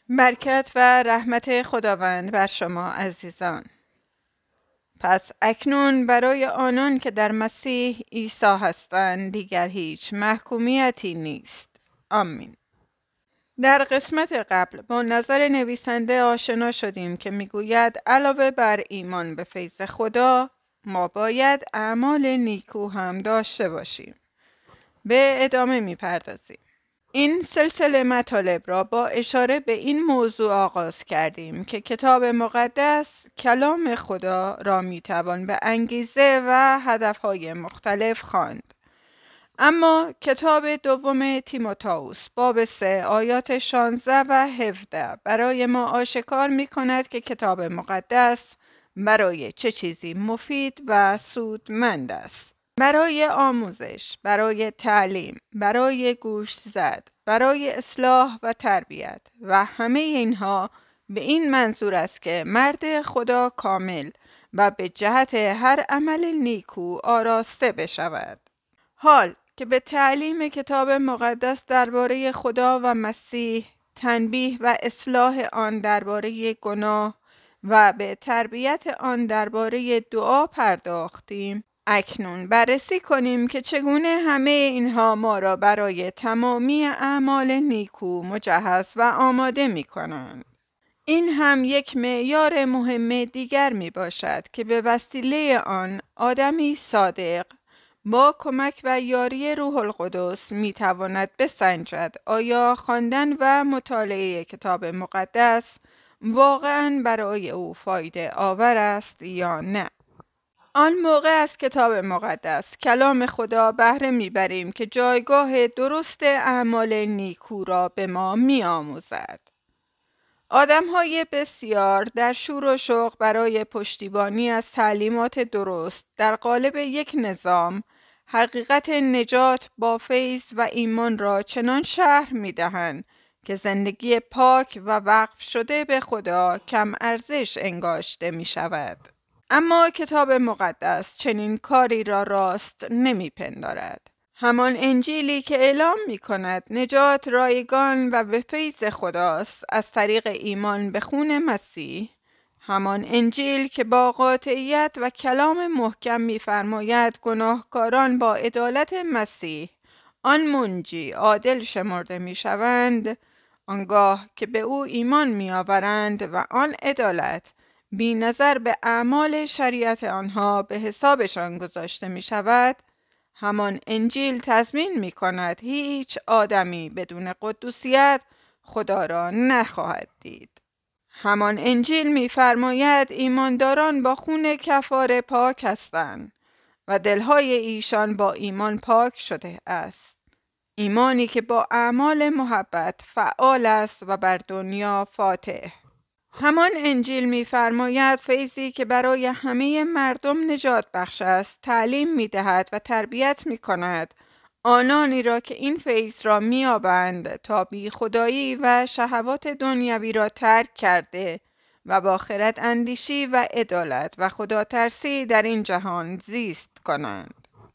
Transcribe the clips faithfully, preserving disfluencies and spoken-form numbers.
برکت و رحمت خداوند بر شما عزیزان. پس اکنون برای آنان که در مسیح عیسی هستند دیگر هیچ محکومیتی نیست. آمین. در قسمت قبل با نظر نویسنده آشنا شدیم که میگوید علاوه بر ایمان به فیض خدا ما باید اعمال نیکو هم داشته باشیم. به ادامه میپردازیم. این سلسله مطالب را با اشاره به این موضوع آغاز کردیم که کتاب مقدس کلام خدا را میتوان به انگیزه و هدفهای مختلف خواند. اما کتاب دوم تیموتائوس باب سه آیات شانزده و هفده برای ما آشکار می کند که کتاب مقدس برای چه چیزی مفید و سودمند است. برای آموزش، برای تعلیم، برای گوش زد، برای اصلاح و تربیت و همه اینها به این منظور است که مرد خدا کامل و به جهت هر عمل نیکو آراسته بشود. حال که به تعلیم کتاب مقدس درباره خدا و مسیح، تنبیه و اصلاح آن درباره گناه و به تربیت آن درباره دعا پرداختیم، اکنون بررسی کنیم که چگونه همه اینها ما را برای تمامی اعمال نیکو مجهز و آماده می کنند. این هم یک معیار مهم دیگر می باشد که به وسیله آن آدمی صادق با کمک و یاری روح القدس می تواند بسنجد آیا خواندن و مطالعه کتاب مقدس واقعاً برای او فایده آور است یا نه. آن موقع از کتاب مقدس کلام خدا بهره میبریم که جایگاه درست اعمال نیکو را به ما می آموزد. آدم‌های بسیار در شور و شوق برای پشتیبانی از تعلیمات درست در قالب یک نظام حقیقت نجات با فیض و ایمان را چنان شرح می‌دهند که زندگی پاک و وقف شده به خدا کم ارزش انگاشته می شود. اما کتاب مقدس چنین کاری را راست نمی پندارد. همان انجیلی که اعلام می کند نجات رایگان و به فیض خداست از طریق ایمان به خون مسیح، همان انجیل که با قاطعیت و کلام محکم می فرماید گناهکاران با عدالت مسیح آن منجی عادل شمرده می شوند، آنگاه که به او ایمان می آورند و آن عدالت بی نظر به اعمال شریعت آنها به حسابشان گذاشته می شود، همان انجیل تضمین می کند هیچ آدمی بدون قدوسیت خدا را نخواهد دید. همان انجیل می فرماید ایمانداران با خون کفاره پاک هستند و دلهای ایشان با ایمان پاک شده است. ایمانی که با اعمال محبت فعال است و بر دنیا فاتح. همان انجیل می فرماید فیضی که برای همه مردم نجات بخش است تعلیم می دهد و تربیت می کند آنانی را که این فیض را می یابند تا بی خدایی و شهوات دنیوی را ترک کرده و با خرد اندیشی و عدالت و خدا ترسی در این جهان زیست کنند.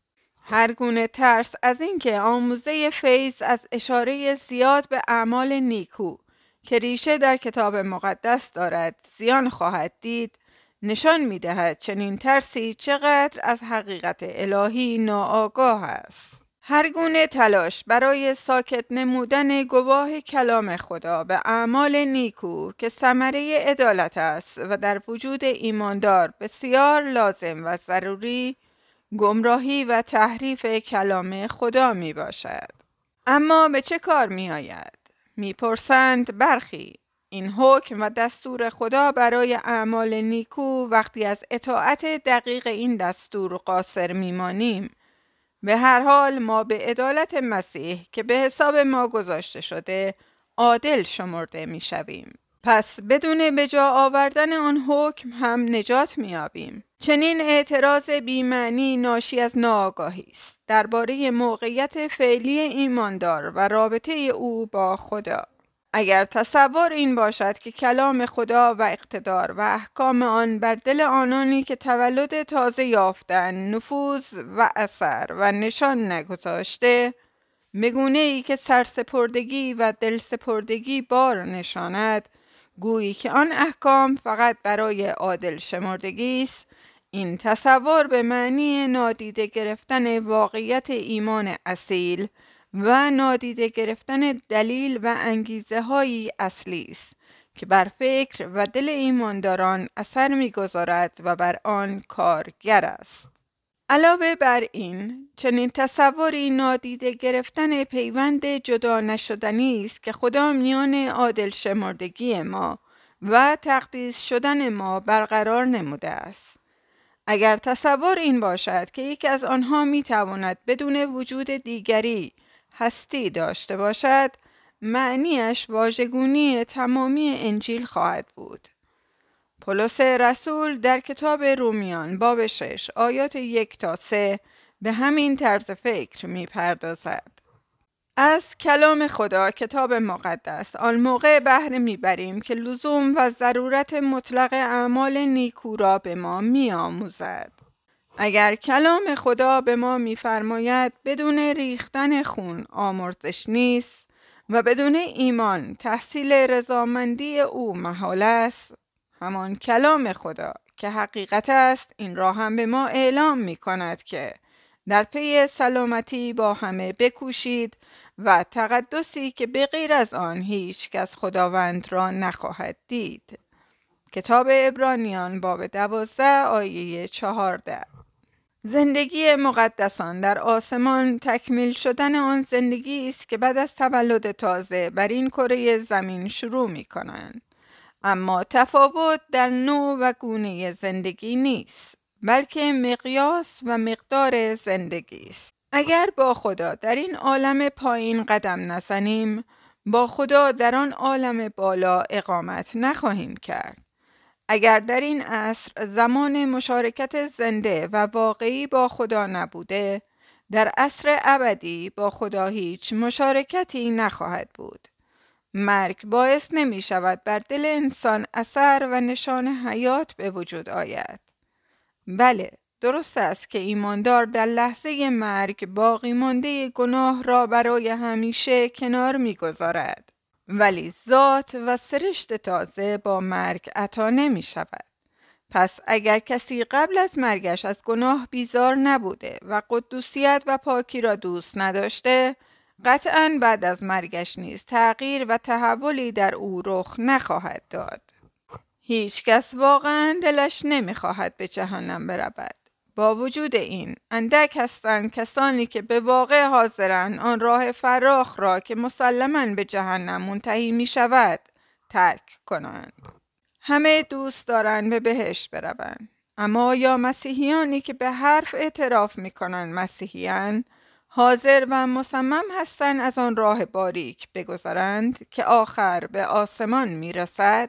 هر گونه ترس از اینکه آموزه فیض از اشاره زیاد به اعمال نیکو که ریشه در کتاب مقدس دارد زیان خواهد دید نشان می دهد چنین ترسی چقدر از حقیقت الهی ناآگاه است. هر گونه تلاش برای ساکت نمودن گواه کلام خدا به اعمال نیکو که ثمره عدالت است و در وجود ایماندار بسیار لازم و ضروری، گمراهی و تحریف کلام خدا می باشد. اما به چه کار می آید؟ می پرسند برخی. این حکم و دستور خدا برای اعمال نیکو وقتی از اطاعت دقیق این دستور قاصر می مانیم، به هر حال ما به عدالت مسیح که به حساب ما گذاشته شده عادل شمرده می شویم. پس بدون به جا آوردن آن حکم هم نجات می یابیم. چنین اعتراض بی‌معنی ناشی از ناآگاهی است درباره موقعیت فعلی ایماندار و رابطه او با خدا. اگر تصور این باشد که کلام خدا و اقتدار و احکام آن بر دل آنانی که تولد تازه یافتند نفوذ و اثر و نشان نگذاشته، بگونه ای که سرسپردگی و دلسپردگی بار نشاند، گویی که آن احکام فقط برای عادل شمردگی است. این تصور به معنی نادیده گرفتن واقعیت ایمان اصیل و نادیده گرفتن دلیل و انگیزه های اصلی است که بر فکر و دل ایمانداران اثر می‌گذارد و بر آن کارگر است. علاوه بر این، چنین تصوری نادیده گرفتن پیوند جدا نشدنی است که خدا میان عادل شمردگی ما و تقدیس شدن ما برقرار نموده است. اگر تصور این باشد که یک از آنها میتواند بدون وجود دیگری هستی داشته باشد، معنیش واژگونی تمامی انجیل خواهد بود. پولس رسول در کتاب رومیان باب شش آیات یک تا سه به همین طرز فکر می پردازد. از کلام خدا کتاب مقدس آن موقع بهره می بریم که لزوم و ضرورت مطلق اعمال نیکو را به ما می آموزد. اگر کلام خدا به ما می فرماید بدون ریختن خون آمرزش نیست و بدون ایمان تحصیل رضامندی او محال است، همان کلام خدا که حقیقت است این را هم به ما اعلام می کند که در پی سلامتی با همه بکوشید و تقدسی که به غیر از آن هیچ کس خداوند را نخواهد دید. کتاب عبرانیان باب دوازده آیه چهارده. زندگی مقدسان در آسمان تکمیل شدن آن زندگی است که بعد از تولد تازه بر این کره زمین شروع می کنند. اما تفاوت در نوع و گونه زندگی نیست، بلکه مقیاس و مقدار زندگی است. اگر با خدا در این عالم پایین قدم نزنیم، با خدا در آن عالم بالا اقامت نخواهیم کرد. اگر در این عصر زمان مشارکت زنده و واقعی با خدا نبوده، در عصر ابدی با خدا هیچ مشارکتی نخواهد بود. مرگ باعث نمی شود بر دل انسان اثر و نشان حیات به وجود آید. بله، درست است که ایماندار در لحظه مرگ باقی مانده گناه را برای همیشه کنار می گذارد. ولی ذات و سرشت تازه با مرگ عطا نمی شود. پس اگر کسی قبل از مرگش از گناه بیزار نبوده و قدوسیت و پاکی را دوست نداشته، قطعاً بعد از مرگش نیز تغییر و تحولی در او رخ نخواهد داد. هیچ کس واقعاً دلش نمیخواهد به جهنم برود. با وجود این، اندک هستند کسانی که به واقع حاضرند آن راه فراخ را که مسلماً به جهنم منتهی می شود ترک کنند. همه دوست دارند به بهشت بروند، اما یا مسیحیانی که به حرف اعتراف می کنند مسیحیان حاضر و مصمم هستند از آن راه باریک بگذرند که آخر به آسمان می رسد؟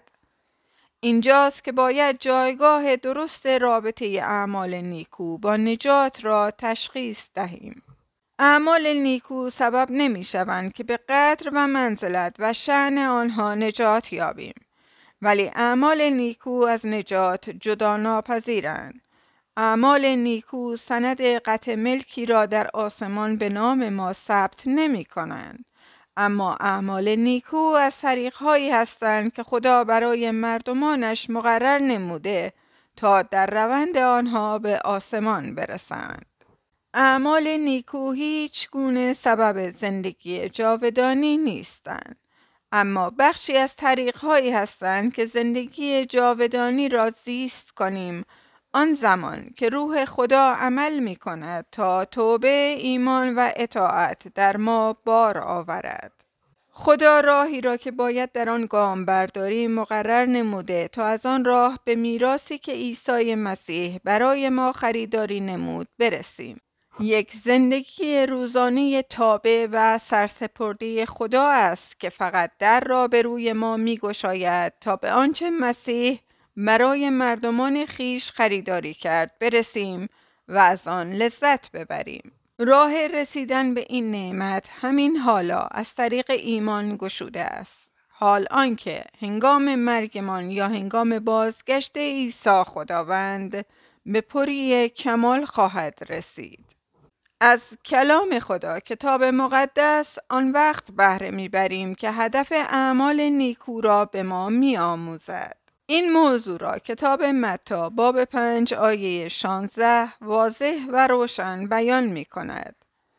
اینجاست که باید جایگاه درست رابطه اعمال نیکو با نجات را تشخیص دهیم. اعمال نیکو سبب نمی شوند که به قدر و منزلت و شأن آنها نجات یابیم، ولی اعمال نیکو از نجات جدا ناپذیرند. اعمال نیکو سند قطع ملکی را در آسمان به نام ما ثبت نمی کنند، اما اعمال نیکو از طریق‌هایی هستند که خدا برای مردمانش مقرر نموده تا در روند آنها به آسمان برسند. اعمال نیکو هیچ گونه سبب زندگی جاودانی نیستند، اما بخشی از طریق‌هایی هستند که زندگی جاودانی را زیست کنیم آن زمان که روح خدا عمل می کند تا توبه، ایمان و اطاعت در ما بار آورد. خدا راهی را که باید در آن گام برداریم مقرر نموده تا از آن راه به میراثی که عیسی مسیح برای ما خریداری نمود برسیم. یک زندگی روزانه تابع و سرسپرده خدا است که فقط در را به روی ما می گشاید تا به آنچه مسیح برای مردمان خیش خریداری کرد برسیم و از آن لذت ببریم. راه رسیدن به این نعمت همین حالا از طریق ایمان گشوده است. حال آنکه هنگام مرگمان یا هنگام بازگشت عیسی خداوند به پری کمال خواهد رسید. از کلام خدا کتاب مقدس آن وقت بهره میبریم که هدف اعمال نیکو را به ما میآموزد. این موضوع را کتاب متی باب پنج آیه شانزده واضح و روشن بیان می کند.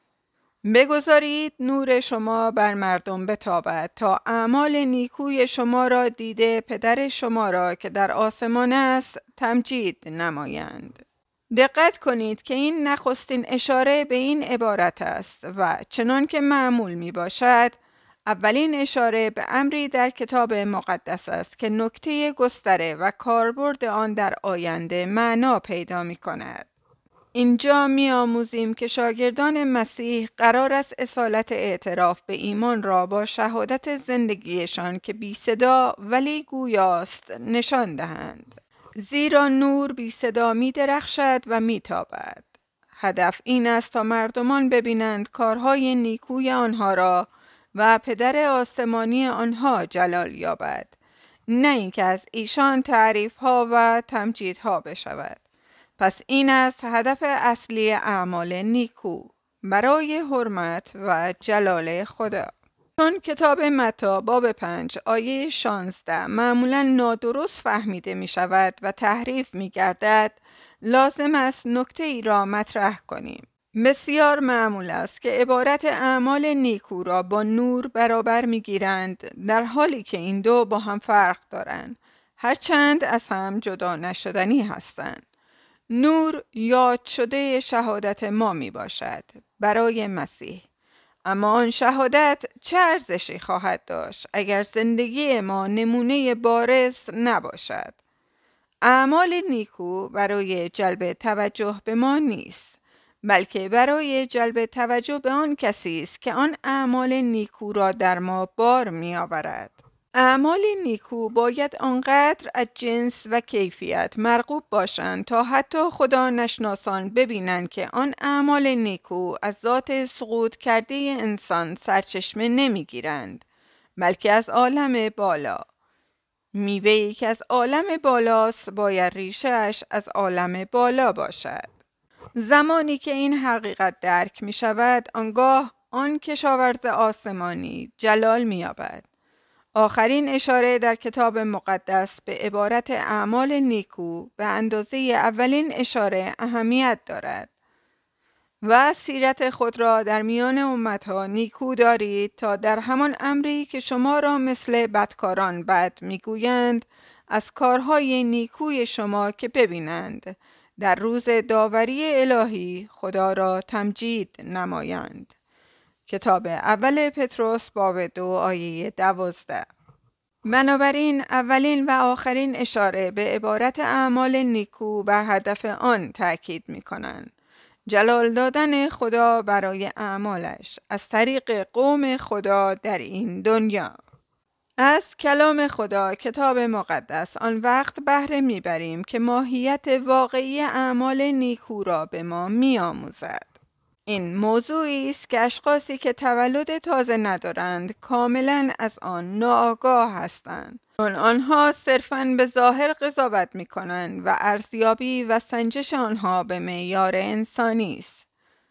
بگذارید نور شما بر مردم بتابد تا اعمال نیکوی شما را دیده پدر شما را که در آسمان است تمجید نمایند. دقت کنید که این نخستین اشاره به این عبارت است و چنان که معمول می باشد اولین اشاره به امری در کتاب مقدس است که نکته گستره و کاربرد آن در آینده معنا پیدا می کند. اینجا می آموزیم که شاگردان مسیح قرار است اصالت اعتراف به ایمان را با شهادت زندگیشان که بی صدا ولی گویاست نشان دهند. زیرا نور بی صدا می درخشد و می تابد. هدف این است تا مردمان ببینند کارهای نیکوی آنها را و پدر آسمانی آنها جلال یابد، نه اینکه از ایشان تعریف‌ها و تمجیدها بشود. پس این است هدف اصلی اعمال نیکو برای حرمت و جلال خدا. چون کتاب متی باب پنج آیه شانزده معمولا نادرست فهمیده می شود و تحریف می گردد، لازم است نکته ای را مطرح کنیم. بسیار معمول است که عبارت اعمال نیکو را با نور برابر می گیرند، در حالی که این دو با هم فرق دارند، هرچند از هم جدا نشدنی هستند. نور یاد شده شهادت ما می باشد برای مسیح. اما آن شهادت چه ارزشی خواهد داشت اگر زندگی ما نمونه بارز نباشد؟ اعمال نیکو برای جلب توجه به ما نیست، بلکه برای جلب توجه به آن کسی است که آن اعمال نیکو را در ما بار می آورد. اعمال نیکو باید آنقدر از جنس و کیفیت مرغوب باشند تا حتی خدا نشناسان ببینند که آن اعمال نیکو از ذات سقوط کرده انسان سرچشمه نمی گیرند، بلکه از عالم بالا. میوه‌ای که از عالم بالاست باید ریشه‌اش از عالم بالا باشد. زمانی که این حقیقت درک می شود، آنگاه آن کشاورز آسمانی جلال می یابد. آخرین اشاره در کتاب مقدس به عبارت اعمال نیکو به اندازه اولین اشاره اهمیت دارد. و سیرت خود را در میان امتها نیکو دارید تا در همان امری که شما را مثل بدکاران بد میگویند، از کارهای نیکوی شما که ببینند در روز داوری الهی خدا را تمجید نمایند. کتاب اول پتروس باب دو آیه دوازده. بنابراین اولین و آخرین اشاره به عبارت اعمال نیکو بر هدف آن تأکید می کنند. جلال دادن خدا برای اعمالش از طریق قوم خدا در این دنیا. از کلام خدا کتاب مقدس آن وقت بهره میبریم که ماهیت واقعی اعمال نیکو را به ما میآموزد. این موضوعی است که اشخاصی که تولد تازه ندارند کاملا از آن ناآگاه هستند، چون آنها صرفاً به ظاهر قضاوت می‌کنند و ارزیابی و سنجش آنها به معیار انسانی است.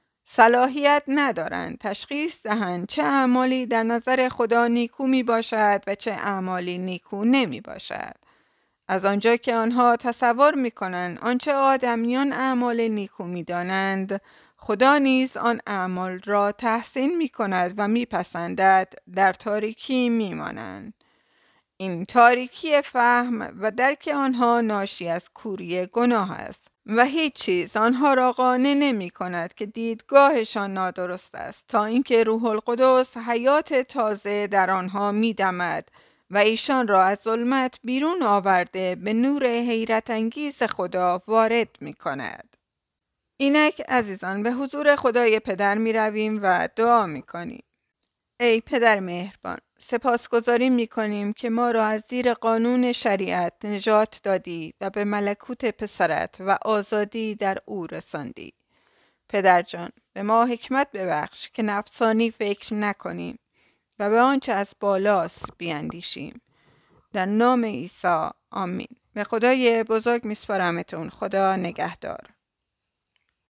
صلاحیت ندارند تشخیص دهند چه اعمالی در نظر خدا نیکو می باشد و چه اعمالی نیکو نمی باشد. از آنجا که آنها تصور می کنند آنچه آدمیان اعمال نیکو می دانند، خدا نیز آن اعمال را تحسین می کند و می پسندد، در تاریکی می مانند. این تاریکی فهم و درک آنها ناشی از کوری گناه است و هیچ چیز آنها را قانع نمی کند که دیدگاهشان نادرست است، تا اینکه روح القدس حیات تازه در آنها می دمد و ایشان را از ظلمت بیرون آورده به نور حیرت انگیز خدا وارد می کند. اینک عزیزان به حضور خدای پدر می رویم و دعا می کنیم. ای پدر مهربان، سپاسگزاری می کنیم که ما را از زیر قانون شریعت نجات دادی و به ملکوت پسرت و آزادی در او رساندی. پدر جان، به ما حکمت ببخش که نفسانی فکر نکنیم و به آنچه از بالاست بیاندیشیم. در نام عیسی آمین. به خدای بزرگ میسپارمتون. خدا نگهدار.